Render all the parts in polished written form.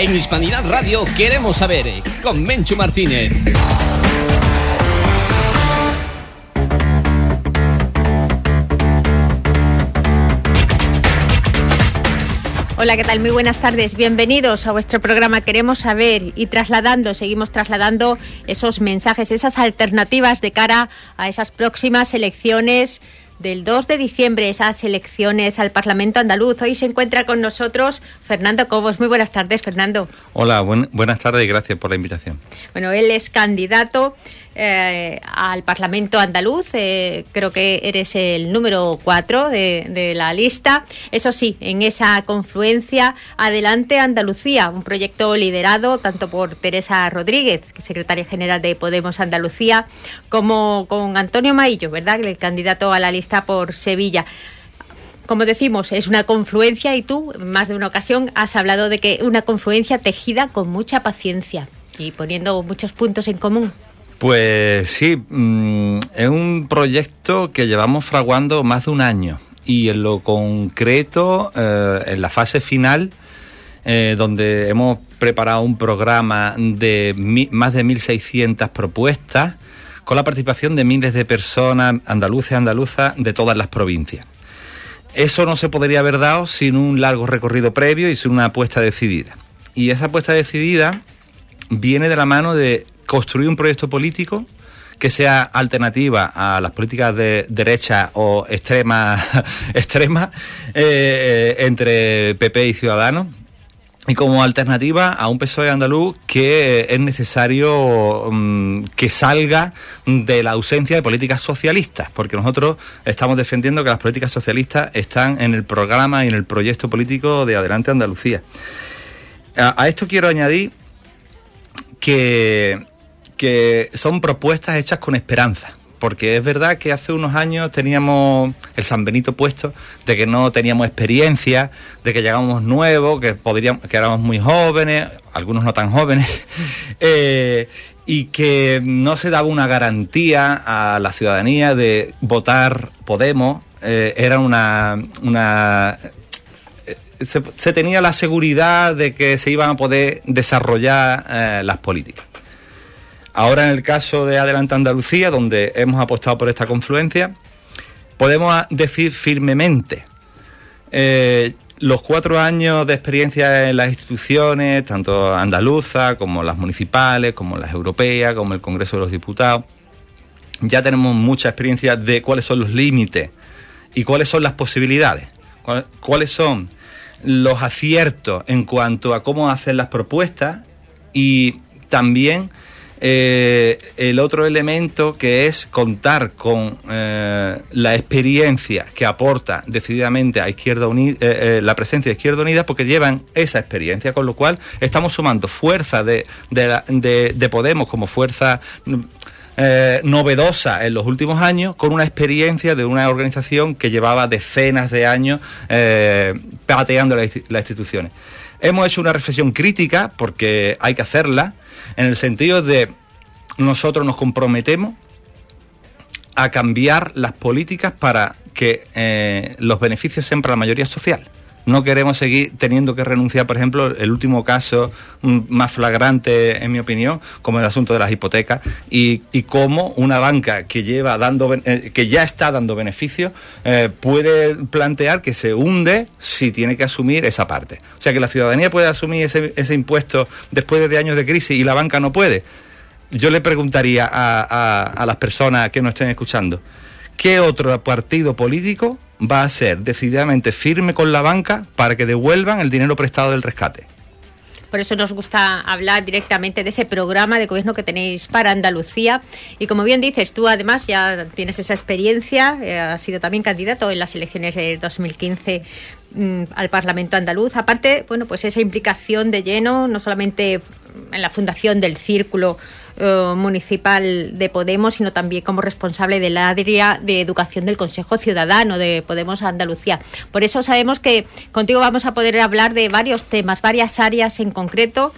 En Hispanidad Radio queremos saber, con Menchu Martínez. Hola, ¿qué tal? Muy buenas tardes. Bienvenidos a vuestro programa Queremos Saber y seguimos trasladando esos mensajes, esas alternativas de cara a esas próximas elecciones del 2 de diciembre, esas elecciones al Parlamento andaluz. Hoy se encuentra con nosotros Fernando Cobos. Muy buenas tardes, Fernando. Hola, buenas tardes y gracias por la invitación. Bueno, él es candidato al Parlamento andaluz, creo que eres el número 4 de la lista. Eso sí, en esa confluencia Adelante Andalucía, un proyecto liderado tanto por Teresa Rodríguez, secretaria general de Podemos Andalucía, como con Antonio Maillo, ¿verdad?, el candidato a la lista por Sevilla. Como decimos, es una confluencia y tú, en más de una ocasión, has hablado de que una confluencia tejida con mucha paciencia y poniendo muchos puntos en común. Pues sí, es un proyecto que llevamos fraguando más de un año y en lo concreto, en la fase final, donde hemos preparado un programa de más de 1.600 propuestas con la participación de miles de personas andaluces y andaluzas de todas las provincias. Eso no se podría haber dado sin un largo recorrido previo y sin una apuesta decidida. Y esa apuesta decidida viene de la mano de construir un proyecto político que sea alternativa a las políticas de derecha o extrema entre PP y Ciudadanos, y como alternativa a un PSOE andaluz que es necesario que salga de la ausencia de políticas socialistas, porque nosotros estamos defendiendo que las políticas socialistas están en el programa y en el proyecto político de Adelante Andalucía. A esto quiero añadir que son propuestas hechas con esperanza, porque es verdad que hace unos años teníamos el San Benito puesto de que no teníamos experiencia, de que llegábamos nuevos, que éramos muy jóvenes, algunos no tan jóvenes, y que no se daba una garantía a la ciudadanía de votar Podemos. Era se tenía la seguridad de que se iban a poder desarrollar las políticas. Ahora, en el caso de Adelante Andalucía, donde hemos apostado por esta confluencia, podemos decir firmemente los 4 años de experiencia en las instituciones, tanto andaluzas como las municipales, como las europeas, como el Congreso de los Diputados. Ya tenemos mucha experiencia de cuáles son los límites y cuáles son las posibilidades, cuáles son los aciertos en cuanto a cómo hacer las propuestas, y también el otro elemento, que es contar con la experiencia que aporta decididamente a Izquierda Unida, la presencia de Izquierda Unida, porque llevan esa experiencia, con lo cual estamos sumando fuerza de Podemos como fuerza novedosa en los últimos años, con una experiencia de una organización que llevaba decenas de años pateando las instituciones. Hemos hecho una reflexión crítica, porque hay que hacerla, en el sentido de nosotros nos comprometemos a cambiar las políticas para que los beneficios sean para la mayoría social. No queremos seguir teniendo que renunciar, por ejemplo, el último caso más flagrante, en mi opinión, como el asunto de las hipotecas, y cómo una banca que que ya está dando beneficios puede plantear que se hunde si tiene que asumir esa parte. O sea, que la ciudadanía puede asumir ese impuesto después de años de crisis y la banca no puede. Yo le preguntaría a las personas que nos estén escuchando, ¿qué otro partido político va a ser decididamente firme con la banca para que devuelvan el dinero prestado del rescate? Por eso nos gusta hablar directamente de ese programa de gobierno que tenéis para Andalucía. Y como bien dices, tú además ya tienes esa experiencia, has sido también candidato en las elecciones de 2015 al Parlamento andaluz. Aparte, bueno, pues esa implicación de lleno, no solamente en la fundación del Círculo Municipal de Podemos, sino también como responsable del área de educación del Consejo Ciudadano de Podemos Andalucía. Por eso sabemos que contigo vamos a poder hablar de varios temas, varias áreas en concreto,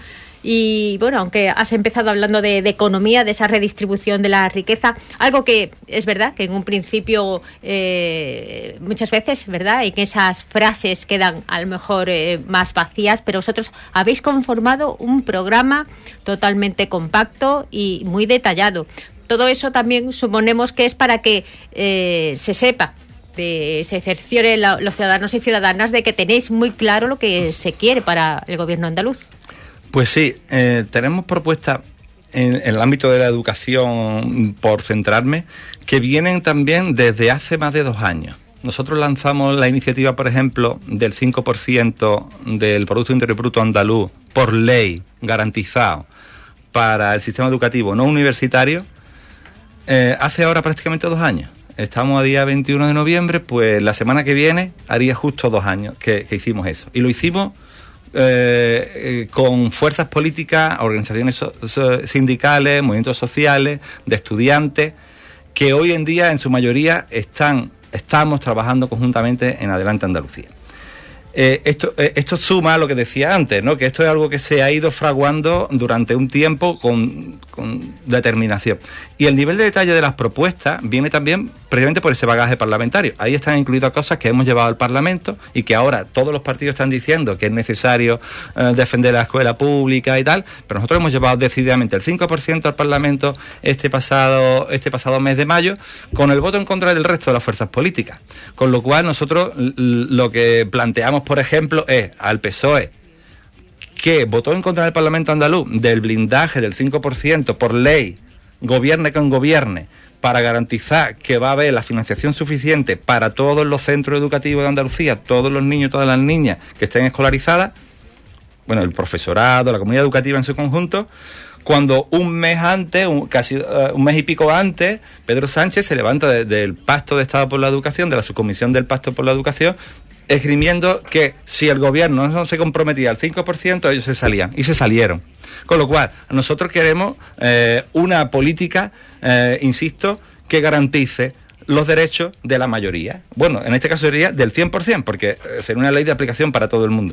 Y bueno, aunque has empezado hablando de economía, de esa redistribución de la riqueza, algo que es verdad que en un principio muchas veces, ¿verdad? Y que esas frases quedan a lo mejor más vacías, pero vosotros habéis conformado un programa totalmente compacto y muy detallado. Todo eso también suponemos que es para que se sepa, se cerciore los ciudadanos y ciudadanas de que tenéis muy claro lo que se quiere para el gobierno andaluz. Pues sí, tenemos propuestas en el ámbito de la educación, por centrarme, que vienen también desde hace más de 2 años. Nosotros lanzamos la iniciativa, por ejemplo, del 5% del Producto Interior Bruto andaluz por ley garantizado para el sistema educativo no universitario hace ahora prácticamente 2 años. Estamos a día 21 de noviembre, pues la semana que viene haría justo 2 años que hicimos eso. Y lo hicimos con fuerzas políticas, organizaciones sindicales, movimientos sociales, de estudiantes, que hoy en día en su mayoría estamos trabajando conjuntamente en Adelante Andalucía. Esto suma a lo que decía antes, ¿no? Que esto es algo que se ha ido fraguando durante un tiempo con determinación. Y el nivel de detalle de las propuestas viene también precisamente por ese bagaje parlamentario. Ahí están incluidas cosas que hemos llevado al Parlamento y que ahora todos los partidos están diciendo que es necesario defender la escuela pública y tal, pero nosotros hemos llevado decididamente el 5% al Parlamento este pasado mes de mayo, con el voto en contra del resto de las fuerzas políticas. Con lo cual nosotros lo que planteamos, por ejemplo, es al PSOE, que votó en contra del Parlamento andaluz del blindaje del 5% por ley, gobierne con gobierne, para garantizar que va a haber la financiación suficiente para todos los centros educativos de Andalucía, todos los niños y todas las niñas que estén escolarizadas, bueno, el profesorado, la comunidad educativa en su conjunto, cuando un mes antes, casi un mes y pico antes, Pedro Sánchez se levanta del Pacto de Estado por la Educación, de la subcomisión del Pacto por la Educación, esgrimiendo que si el gobierno no se comprometía al 5%, ellos se salían, y se salieron. Con lo cual, nosotros queremos una política, insisto, que garantice los derechos de la mayoría. Bueno, en este caso sería del 100%, porque sería una ley de aplicación para todo el mundo.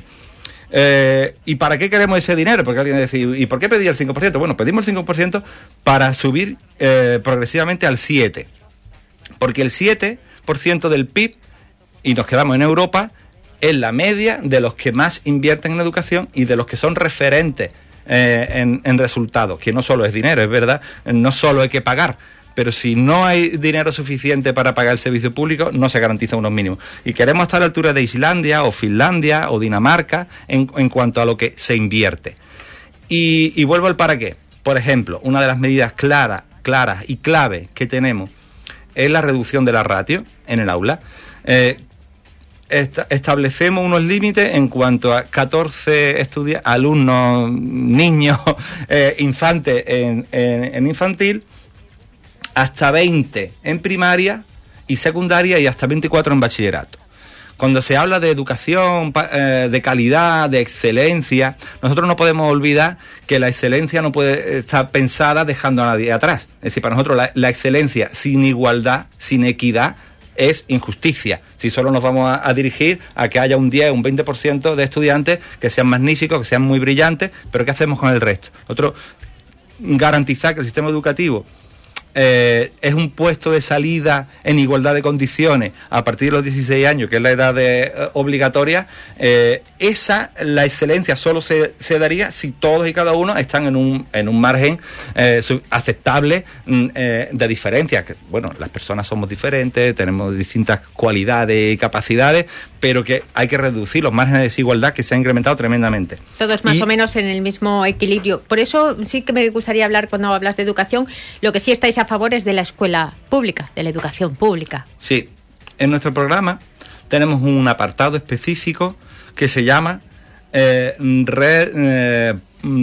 ¿Y para qué queremos ese dinero? Porque alguien dice, ¿y por qué pedí el 5%? Bueno, pedimos el 5% para subir progresivamente al 7%. Porque el 7% del PIB, y nos quedamos en Europa, es la media de los que más invierten en educación y de los que son referentes en resultados, que no solo es dinero, es verdad, no solo hay que pagar, pero si no hay dinero suficiente para pagar el servicio público, no se garantiza unos mínimos. Y queremos estar a la altura de Islandia o Finlandia o Dinamarca en cuanto a lo que se invierte. Y vuelvo al para qué. Por ejemplo, una de las medidas claras y clave que tenemos es la reducción de la ratio en el aula. Establecemos unos límites en cuanto a 14 alumnos, niños, infantes en infantil, hasta 20 en primaria y secundaria y hasta 24 en bachillerato. Cuando se habla de educación de calidad, de excelencia, nosotros no podemos olvidar que la excelencia no puede estar pensada dejando a nadie atrás. Es decir, para nosotros la excelencia sin igualdad, sin equidad, es injusticia. Si solo nos vamos a dirigir a que haya un 10, un 20% de estudiantes que sean magníficos, que sean muy brillantes, pero ¿qué hacemos con el resto? Nosotros garantizar que el sistema educativo es un puesto de salida en igualdad de condiciones a partir de los 16 años, que es la edad obligatoria, la excelencia solo se daría si todos y cada uno están en un margen aceptable de diferencia. Bueno, las personas somos diferentes, tenemos distintas cualidades y capacidades, pero que hay que reducir los márgenes de desigualdad que se han incrementado tremendamente. Todos más o menos en el mismo equilibrio. Por eso sí que me gustaría hablar, cuando hablas de educación, lo que sí estáis a favor es de la escuela pública, de la educación pública. Sí, en nuestro programa tenemos un apartado específico que se llama Red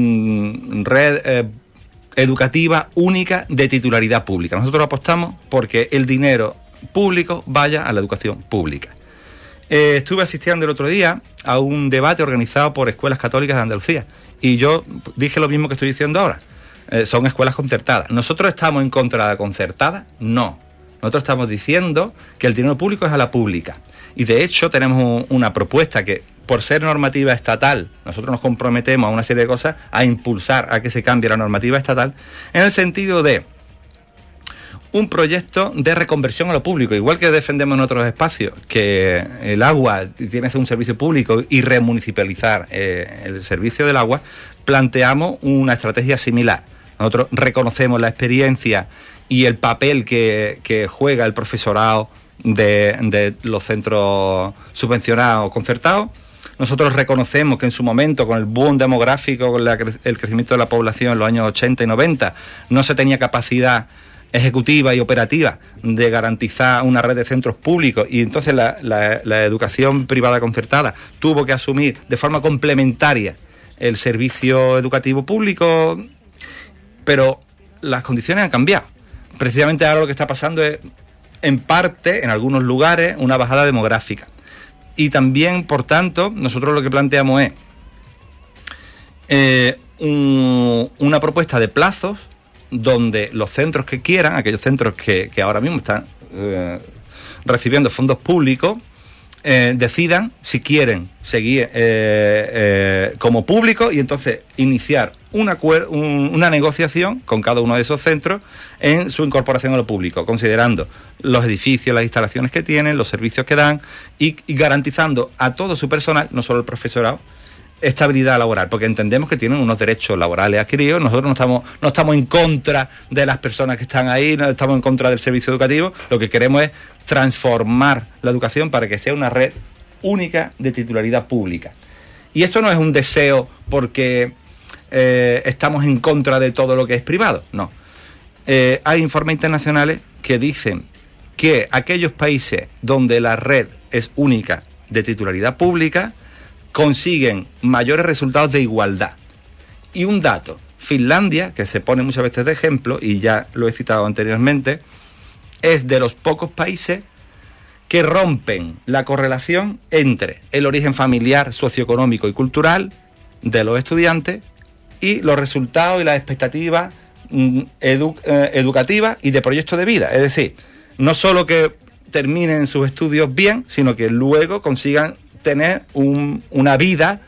Educativa Única de Titularidad Pública. Nosotros apostamos porque el dinero público vaya a la educación pública. Estuve asistiendo el otro día a un debate organizado por Escuelas Católicas de Andalucía y yo dije lo mismo que estoy diciendo ahora. Son escuelas concertadas. ¿Nosotros estamos en contra de la concertada? No. Nosotros estamos diciendo que el dinero público es a la pública. Y de hecho tenemos una propuesta que, por ser normativa estatal, nosotros nos comprometemos a una serie de cosas, a impulsar a que se cambie la normativa estatal, en el sentido de un proyecto de reconversión a lo público, igual que defendemos en otros espacios que el agua tiene que ser un servicio público y remunicipalizar el servicio del agua. Planteamos una estrategia similar. Nosotros reconocemos la experiencia y el papel que juega el profesorado de los centros subvencionados o concertados. Nosotros reconocemos que en su momento, con el boom demográfico, con el crecimiento de la población en los años 80 y 90, no se tenía capacidad ejecutiva y operativa de garantizar una red de centros públicos, y entonces la educación privada concertada tuvo que asumir de forma complementaria el servicio educativo público, pero las condiciones han cambiado. Precisamente ahora lo que está pasando es, en parte, en algunos lugares, una bajada demográfica. Y también, por tanto, nosotros lo que planteamos es una propuesta de plazos donde los centros que quieran, aquellos centros que ahora mismo están recibiendo fondos públicos, decidan si quieren seguir como público, y entonces iniciar una negociación con cada uno de esos centros en su incorporación a lo público, considerando los edificios, las instalaciones que tienen, los servicios que dan y garantizando a todo su personal, no solo el profesorado, estabilidad laboral, porque entendemos que tienen unos derechos laborales adquiridos. Nosotros no estamos en contra de las personas que están ahí, no estamos en contra del servicio educativo. Lo que queremos es transformar la educación para que sea una red única de titularidad pública. Y esto no es un deseo porque estamos en contra de todo lo que es privado, no. Hay informes internacionales que dicen que aquellos países donde la red es única de titularidad pública consiguen mayores resultados de igualdad. Y un dato, Finlandia, que se pone muchas veces de ejemplo, y ya lo he citado anteriormente, es de los pocos países que rompen la correlación entre el origen familiar, socioeconómico y cultural de los estudiantes y los resultados y las expectativas educativas y de proyecto de vida. Es decir, no solo que terminen sus estudios bien, sino que luego consigan tener una vida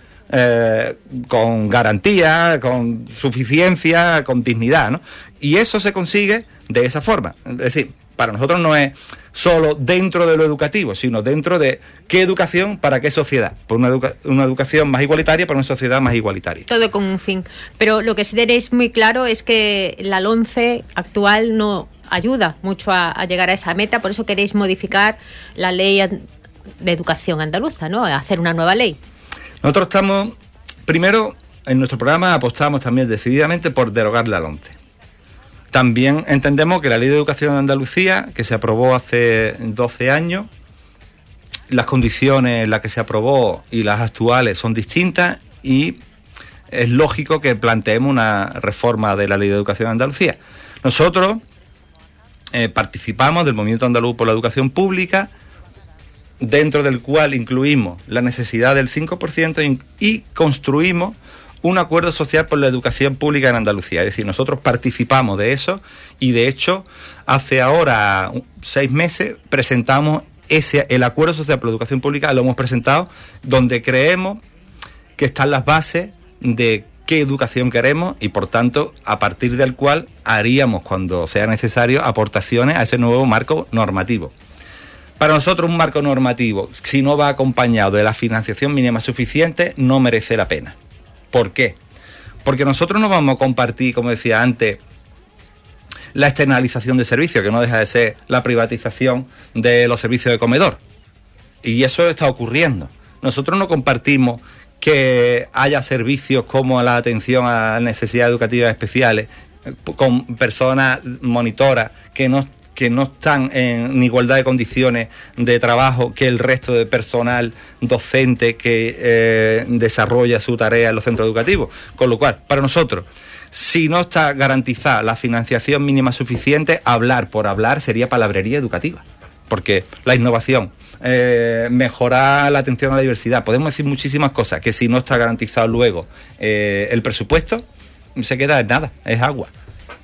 con garantía, con suficiencia, con dignidad, ¿no? Y eso se consigue de esa forma. Es decir, para nosotros no es solo dentro de lo educativo, sino dentro de qué educación para qué sociedad. Por una educación más igualitaria para una sociedad más igualitaria. Todo con un fin. Pero lo que sí tenéis muy claro es que la LOMCE actual no ayuda mucho a llegar a esa meta, por eso queréis modificar la ley de educación andaluza, ¿no? Hacer una nueva ley. Nosotros estamos, primero, en nuestro programa apostamos también decididamente por derogar la LOMCE. También entendemos que la Ley de Educación de Andalucía, que se aprobó hace 12 años, las condiciones en las que se aprobó y las actuales son distintas, y es lógico que planteemos una reforma de la Ley de Educación de Andalucía. Nosotros participamos del Movimiento Andaluz por la Educación Pública, dentro del cual incluimos la necesidad del 5% y construimos un acuerdo social por la educación pública en Andalucía. Es decir, nosotros participamos de eso, y de hecho hace ahora 6 meses presentamos el acuerdo social por la educación pública, lo hemos presentado, donde creemos que están las bases de qué educación queremos y, por tanto, a partir del cual haríamos, cuando sea necesario, aportaciones a ese nuevo marco normativo. Para nosotros, un marco normativo, si no va acompañado de la financiación mínima suficiente, no merece la pena. ¿Por qué? Porque nosotros no vamos a compartir, como decía antes, la externalización de servicios, que no deja de ser la privatización de los servicios de comedor. Y eso está ocurriendo. Nosotros no compartimos que haya servicios como la atención a necesidades educativas especiales, con personas monitoras que no están en igualdad de condiciones de trabajo que el resto de personal docente que desarrolla su tarea en los centros educativos. Con lo cual, para nosotros, si no está garantizada la financiación mínima suficiente, hablar por hablar sería palabrería educativa. Porque la innovación, mejorar la atención a la diversidad, podemos decir muchísimas cosas, que si no está garantizado luego el presupuesto, se queda en nada, es agua.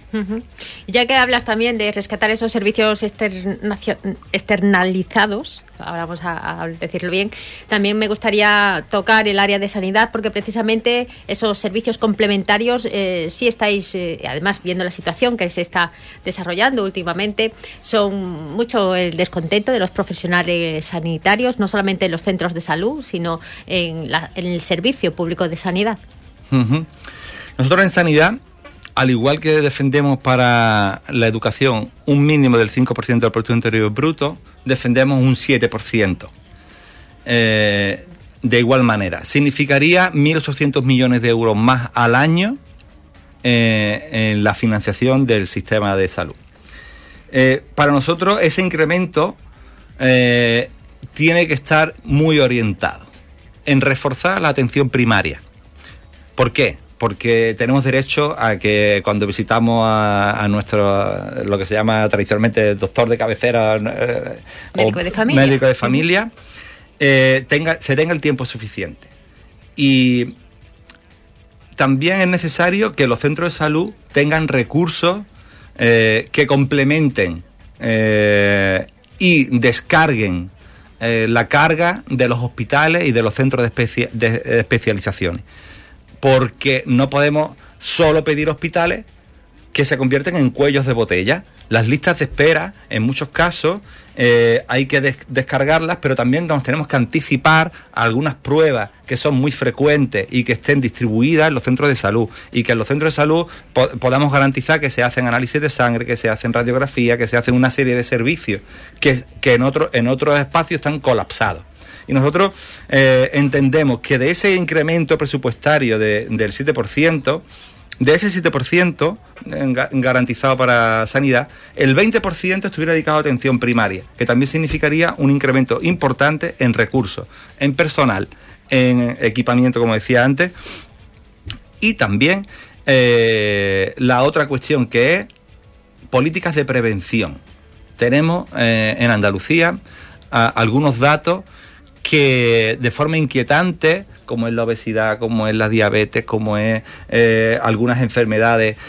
Uh-huh. Ya que hablas también de rescatar esos servicios externalizados, ahora vamos a decirlo bien, también me gustaría tocar el área de sanidad, porque precisamente esos servicios complementarios sí estáis, además viendo la situación que se está desarrollando últimamente, son mucho el descontento de los profesionales sanitarios, no solamente en los centros de salud, sino en el servicio público de sanidad. Uh-huh. Nosotros en sanidad, al igual que defendemos para la educación un mínimo del 5% del Producto Interior Bruto, defendemos un 7%. De igual manera, significaría 1.800 millones de euros más al año en la financiación del sistema de salud. Para nosotros ese incremento tiene que estar muy orientado en reforzar la atención primaria. ¿Por qué? Porque tenemos derecho a que cuando visitamos a nuestro, lo que se llama tradicionalmente doctor de cabecera, médico de familia, se tenga el tiempo suficiente. Y también es necesario que los centros de salud tengan recursos que complementen y descarguen la carga de los hospitales y de los centros de especializaciones. Porque no podemos solo pedir hospitales que se convierten en cuellos de botella. Las listas de espera, en muchos casos, hay que descargarlas, pero también nos tenemos que anticipar a algunas pruebas que son muy frecuentes y que estén distribuidas en los centros de salud, y que en los centros de salud podamos garantizar que se hacen análisis de sangre, que se hacen radiografía, que se hacen una serie de servicios que en otros espacios están colapsados. Y nosotros entendemos que de ese incremento presupuestario del 7%, de ese 7% garantizado para sanidad, el 20% estuviera dedicado a atención primaria, que también significaría un incremento importante en recursos, en personal, en equipamiento, como decía antes, y también la otra cuestión, que es políticas de prevención. Tenemos en Andalucía algunos datos que de forma inquietante, como es la obesidad, como es la diabetes, como es algunas enfermedades,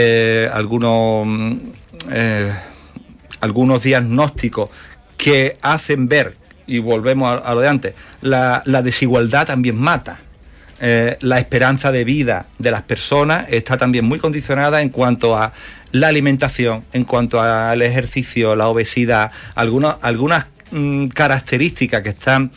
algunos diagnósticos que hacen ver, y volvemos a lo de antes, la desigualdad también mata. La esperanza de vida de las personas está también muy condicionada en cuanto a la alimentación, en cuanto al ejercicio, la obesidad, algunas características que están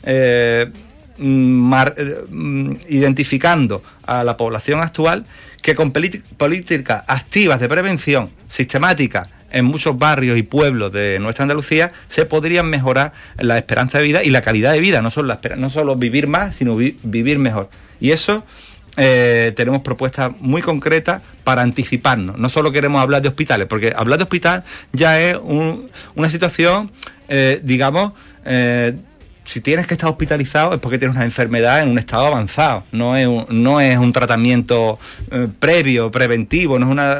identificando a la población actual, que con políticas activas de prevención sistemáticas en muchos barrios y pueblos de nuestra Andalucía se podrían mejorar la esperanza de vida y la calidad de vida, no solo vivir más, sino vivir mejor. Y eso tenemos propuestas muy concretas para anticiparnos. No solo queremos hablar de hospitales, porque hablar de hospital ya es una situación, si tienes que estar hospitalizado es porque tienes una enfermedad en un estado avanzado, no es un tratamiento preventivo,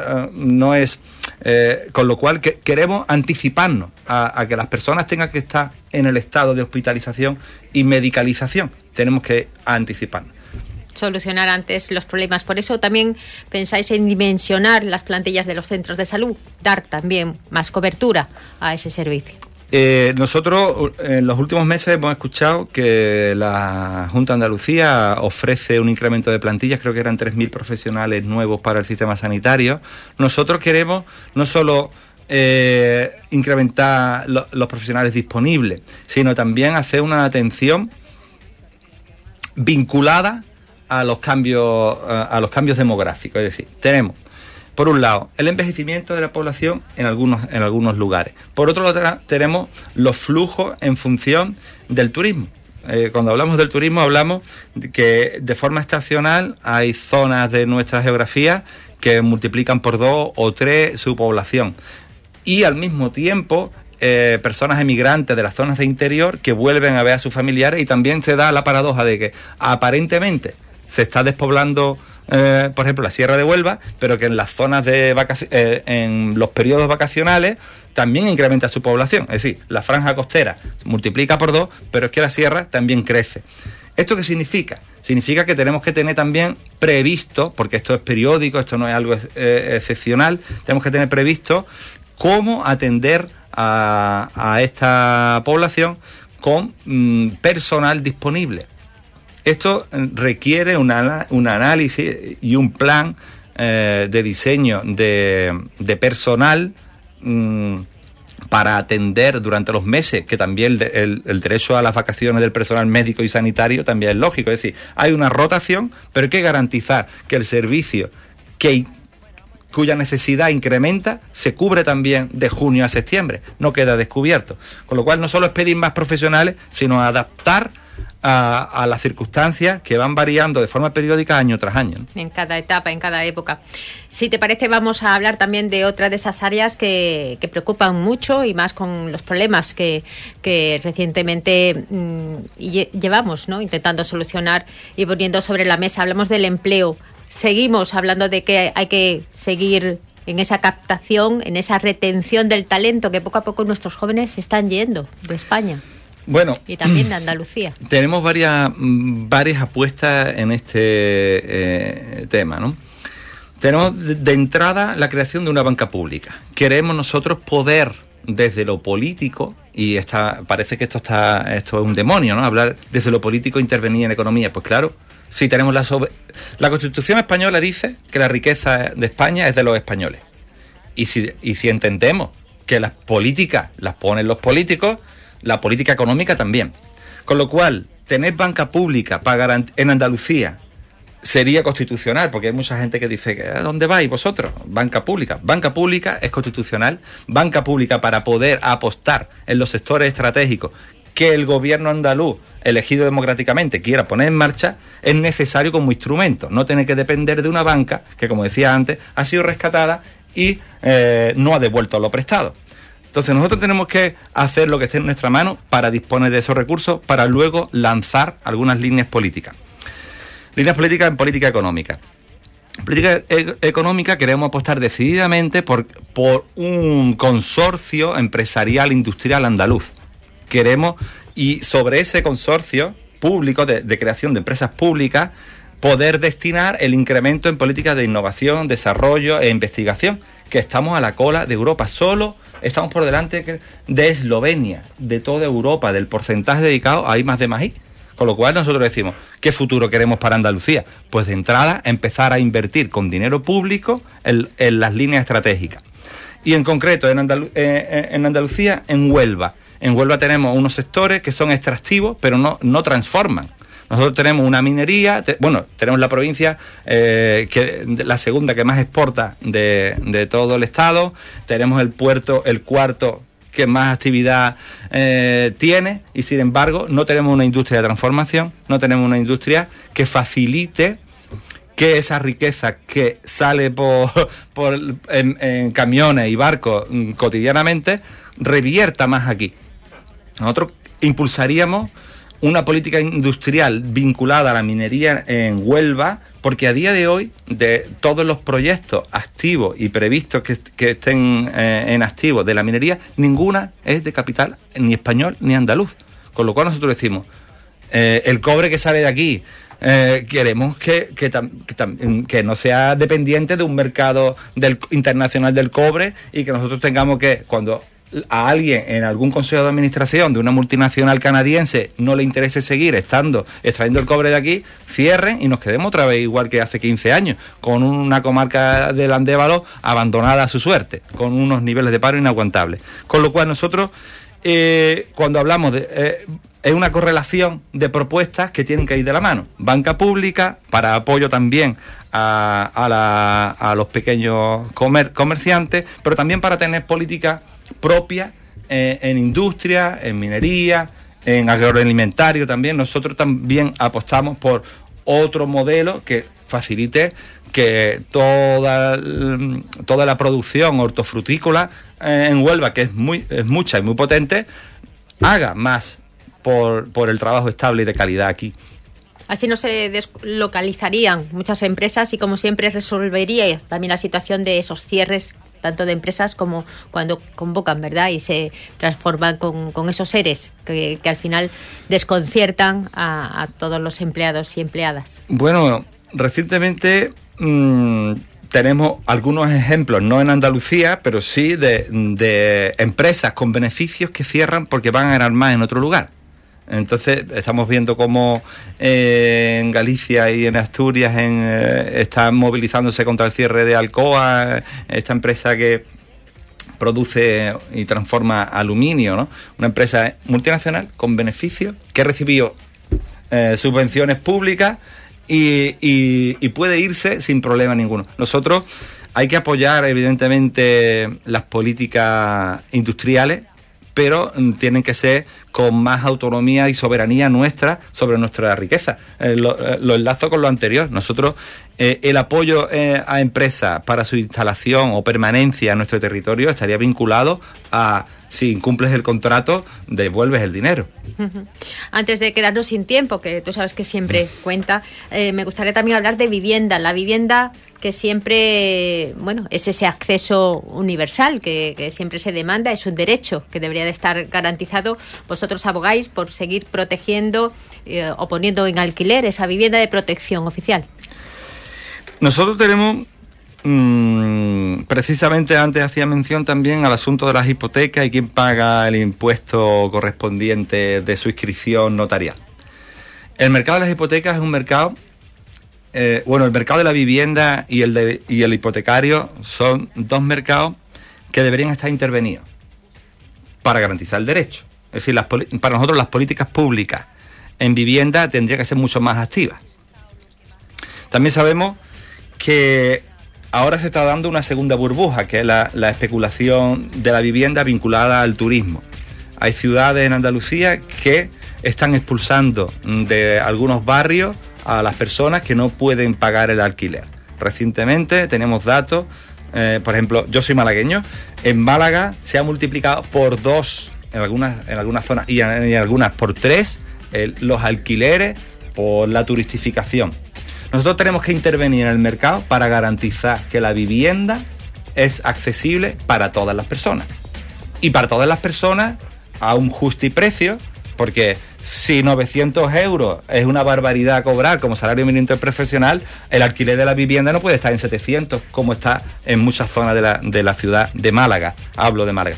con lo cual queremos anticiparnos a que las personas tengan que estar en el estado de hospitalización y medicalización. Tenemos que anticiparnos. Solucionar antes los problemas. Por eso también pensáis en dimensionar las plantillas de los centros de salud, dar también más cobertura a ese servicio. Nosotros en los últimos meses hemos escuchado que la Junta de Andalucía ofrece un incremento de plantillas, creo que eran 3.000 profesionales nuevos para el sistema sanitario. Nosotros queremos no solo incrementar los profesionales disponibles, sino también hacer una atención vinculada a los cambios demográficos. Es decir, tenemos por un lado el envejecimiento de la población en algunos lugares. Por otro lado tenemos los flujos en función del turismo. Cuando hablamos del turismo hablamos de que de forma estacional hay zonas de nuestra geografía que multiplican por 2 o 3 su población. Y al mismo tiempo personas emigrantes de las zonas de interior que vuelven a ver a sus familiares, y también se da la paradoja de que aparentemente se está despoblando por ejemplo la Sierra de Huelva, pero que en las zonas de en los periodos vacacionales también incrementa su población. Es decir, la franja costera multiplica por 2, pero es que la sierra también crece. ¿Esto qué significa? Significa que tenemos que tener también previsto, porque esto es periódico, esto no es algo excepcional, tenemos que tener previsto cómo atender a esta población con personal disponible. Esto requiere un análisis y un plan de diseño de personal para atender durante los meses, que también el derecho a las vacaciones del personal médico y sanitario también es lógico. Es decir, hay una rotación, pero hay que garantizar que el servicio cuya necesidad incrementa se cubre también de junio a septiembre, no queda descubierto. Con lo cual no solo es pedir más profesionales, sino adaptar a las circunstancias que van variando de forma periódica año tras año, ¿no? En cada etapa, en cada época. Si te parece, vamos a hablar también de otra de esas áreas que preocupan mucho, y más con los problemas que recientemente llevamos, ¿no?, intentando solucionar y poniendo sobre la mesa. Hablamos del empleo. Seguimos hablando de que hay que seguir en esa captación, en esa retención del talento, que poco a poco nuestros jóvenes están yendo de España. Bueno, y también de Andalucía. Tenemos varias apuestas en este tema, ¿no? Tenemos de entrada la creación de una banca pública. Queremos nosotros desde lo político, y parece que esto es un demonio, ¿no?, hablar desde lo político, intervenir en economía. Pues claro, si tenemos la Constitución española dice que la riqueza de España es de los españoles. Y si entendemos que las políticas las ponen los políticos, la política económica también. Con lo cual, tener banca pública en Andalucía sería constitucional, porque hay mucha gente que dice, ¿a dónde vais vosotros? Banca pública. Banca pública es constitucional. Banca pública para poder apostar en los sectores estratégicos que el gobierno andaluz, elegido democráticamente, quiera poner en marcha, es necesario como instrumento. No tener que depender de una banca que, como decía antes, ha sido rescatada y no ha devuelto lo prestado. Entonces nosotros tenemos que hacer lo que esté en nuestra mano para disponer de esos recursos, para luego lanzar algunas líneas políticas. Líneas políticas en política económica. En política económica queremos apostar decididamente por un consorcio empresarial industrial andaluz. Y sobre ese consorcio público de creación de empresas públicas, poder destinar el incremento en políticas de innovación, desarrollo e investigación, que estamos a la cola de Europa. Solo estamos por delante de Eslovenia, de toda Europa, del porcentaje dedicado a I+D+I. Con lo cual nosotros decimos, ¿qué futuro queremos para Andalucía? Pues de entrada empezar a invertir con dinero público en las líneas estratégicas. Y en concreto en Andalucía, en Huelva. En Huelva tenemos unos sectores que son extractivos, pero no transforman. Nosotros tenemos una minería, tenemos la provincia la segunda que más exporta de todo el estado, tenemos el puerto, el cuarto que más actividad tiene, y sin embargo no tenemos una industria de transformación, no tenemos una industria que facilite que esa riqueza que sale en camiones y barcos cotidianamente revierta más aquí. Nosotros impulsaríamos una política industrial vinculada a la minería en Huelva, porque a día de hoy, de todos los proyectos activos y previstos que estén en activo de la minería, ninguna es de capital ni español ni andaluz. Con lo cual nosotros decimos, el cobre que sale de aquí, queremos que no sea dependiente de un mercado internacional del cobre, y que nosotros tengamos que, cuando a alguien en algún consejo de administración de una multinacional canadiense no le interese seguir extrayendo el cobre de aquí, cierren y nos quedemos otra vez igual que hace 15 años, con una comarca del Andévalo abandonada a su suerte, con unos niveles de paro inaguantables. Con lo cual nosotros, cuando hablamos es una correlación de propuestas que tienen que ir de la mano. Banca pública para apoyo también a los pequeños comerciantes, pero también para tener políticas propias en industria, en minería, en agroalimentario también. Nosotros también apostamos por otro modelo que facilite que toda la producción hortofrutícola en Huelva, que es mucha y muy potente, haga más por el trabajo estable y de calidad aquí. Así no se deslocalizarían muchas empresas y, como siempre, resolvería también la situación de esos cierres tanto de empresas como cuando convocan, ¿verdad? Y se transforman con esos seres que al final desconciertan a todos los empleados y empleadas. Bueno, recientemente tenemos algunos ejemplos, no en Andalucía, pero sí de empresas con beneficios que cierran porque van a ganar más en otro lugar. Entonces estamos viendo cómo en Galicia y en Asturias están movilizándose contra el cierre de Alcoa, esta empresa que produce y transforma aluminio, ¿no? Una empresa multinacional con beneficios que ha recibido subvenciones públicas y puede irse sin problema ninguno. Nosotros hay que apoyar evidentemente las políticas industriales, pero tienen que ser con más autonomía y soberanía nuestra sobre nuestra riqueza. Lo enlazo con lo anterior. Nosotros, el apoyo a empresas para su instalación o permanencia en nuestro territorio estaría vinculado a, si incumples el contrato, devuelves el dinero. Antes de quedarnos sin tiempo, que tú sabes que siempre cuenta, me gustaría también hablar de vivienda. La vivienda que siempre, bueno, es ese acceso universal que siempre se demanda, es un derecho que debería de estar garantizado. Vosotros abogáis por seguir protegiendo o poniendo en alquiler esa vivienda de protección oficial. Nosotros tenemos, precisamente antes hacía mención también al asunto de las hipotecas y quién paga el impuesto correspondiente de su inscripción notarial. El mercado de las hipotecas es un mercado, el mercado de la vivienda y el hipotecario son dos mercados que deberían estar intervenidos para garantizar el derecho. Es decir, para nosotros las políticas públicas en vivienda tendrían que ser mucho más activas. También sabemos que ahora se está dando una segunda burbuja, que es la especulación de la vivienda vinculada al turismo. Hay ciudades en Andalucía que están expulsando de algunos barrios a las personas que no pueden pagar el alquiler. Recientemente tenemos datos, por ejemplo, yo soy malagueño, en Málaga se ha multiplicado por 2 en algunas zonas y en algunas por 3 los alquileres por la turistificación. Nosotros tenemos que intervenir en el mercado para garantizar que la vivienda es accesible para todas las personas. Y para todas las personas a un justiprecio, porque si 900 euros es una barbaridad cobrar como salario mínimo interprofesional, el alquiler de la vivienda no puede estar en 700, como está en muchas zonas de la ciudad de Málaga. Hablo de Málaga.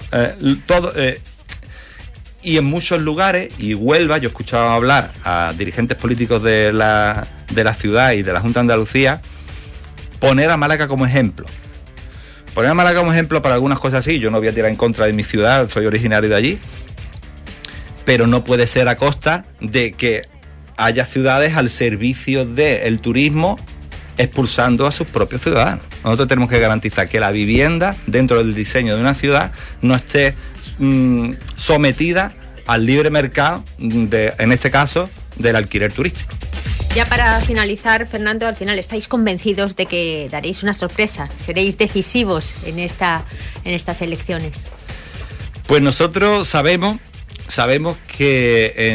Y en muchos lugares, y Huelva, yo he escuchado hablar a dirigentes políticos de la ciudad y de la Junta de Andalucía, poner a Málaga como ejemplo. Poner a Málaga como ejemplo para algunas cosas así. Yo no voy a tirar en contra de mi ciudad, soy originario de allí, pero no puede ser a costa de que haya ciudades al servicio del turismo expulsando a sus propios ciudadanos. Nosotros tenemos que garantizar que la vivienda dentro del diseño de una ciudad no esté sometida al libre mercado, en este caso, del alquiler turístico. Ya para finalizar, Fernando, al final estáis convencidos de que daréis una sorpresa, seréis decisivos en estas elecciones. Pues nosotros sabemos que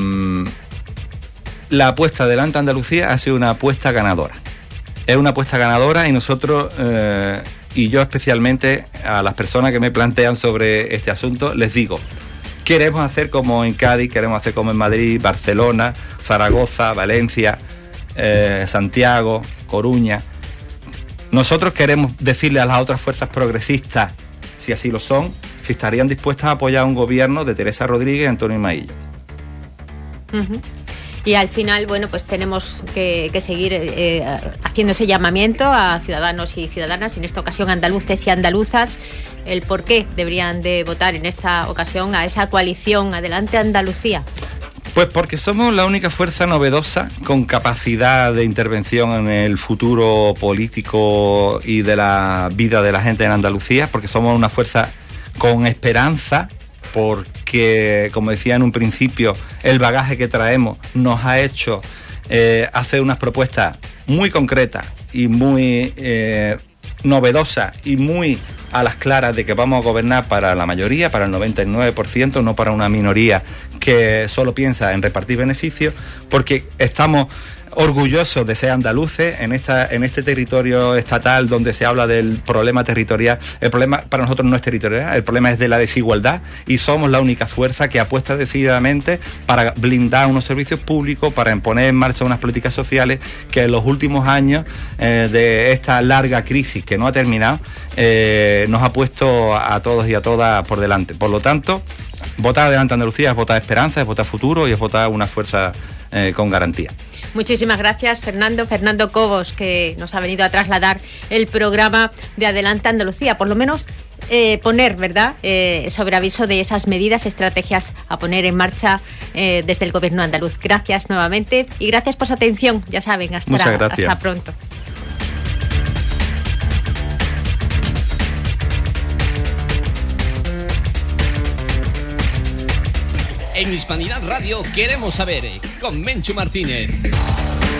la apuesta delante de Andalucía ha sido una apuesta ganadora. Es una apuesta ganadora y nosotros, y yo especialmente, a las personas que me plantean sobre este asunto, les digo, queremos hacer como en Cádiz, queremos hacer como en Madrid, Barcelona, Zaragoza, Valencia, Santiago, Coruña. Nosotros queremos decirle a las otras fuerzas progresistas, si así lo son, si estarían dispuestas a apoyar un gobierno de Teresa Rodríguez y Antonio Maillo. Uh-huh. Y al final, bueno, pues tenemos que seguir haciendo ese llamamiento a ciudadanos y ciudadanas, en esta ocasión andaluces y andaluzas, el por qué deberían de votar en esta ocasión a esa coalición Adelante Andalucía. Pues porque somos la única fuerza novedosa con capacidad de intervención en el futuro político y de la vida de la gente en Andalucía, porque somos una fuerza con esperanza, porque, como decía en un principio, el bagaje que traemos nos ha hecho hacer unas propuestas muy concretas y muy novedosas y muy a las claras de que vamos a gobernar para la mayoría, para el 99%, no para una minoría que solo piensa en repartir beneficios, porque estamos orgullosos de ser andaluces en este territorio estatal donde se habla del problema territorial. El problema para nosotros no es territorial, el problema es de la desigualdad, y somos la única fuerza que apuesta decididamente para blindar unos servicios públicos, para poner en marcha unas políticas sociales que en los últimos años de esta larga crisis que no ha terminado nos ha puesto a todos y a todas por delante. Por lo tanto, votar Adelante Andalucía es votar esperanza, es votar futuro y es votar una fuerza con garantía. Muchísimas gracias, Fernando Cobos, que nos ha venido a trasladar el programa de Adelante Andalucía, por lo menos poner, ¿verdad?, sobre aviso de esas medidas, estrategias a poner en marcha desde el Gobierno andaluz. Gracias nuevamente y gracias por su atención. Ya saben, hasta pronto. En Hispanidad Radio queremos saber, con Menchu Martínez.